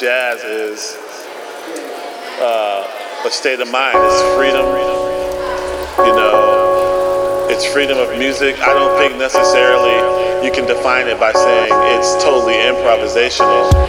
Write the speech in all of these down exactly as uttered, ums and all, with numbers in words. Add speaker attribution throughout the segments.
Speaker 1: jazz is uh, a state of mind. It's freedom. You know, it's freedom of music. I don't think necessarily you can define it by saying it's totally improvisational.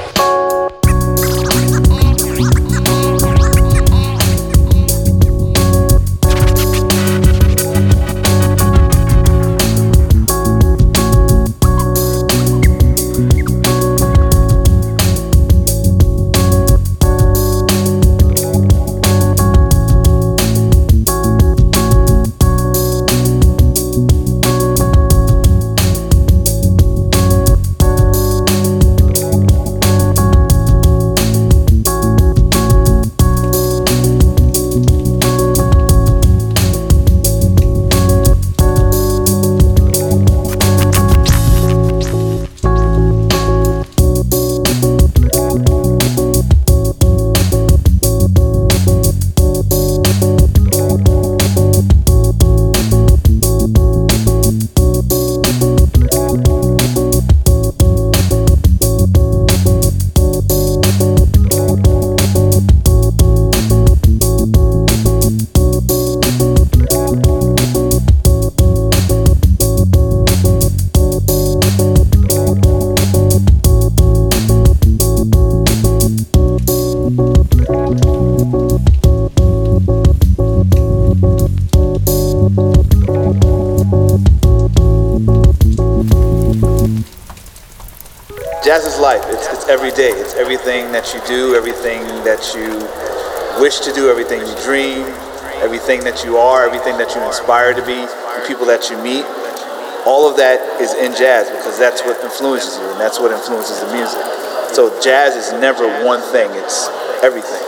Speaker 2: Jazz is life. It's, it's every day. It's everything that you do, everything that you wish to do, everything you dream, everything that you are, everything that you inspire to be, the people that you meet. All of that is in jazz because that's what influences you and that's what influences the music. So jazz is never one thing. It's everything.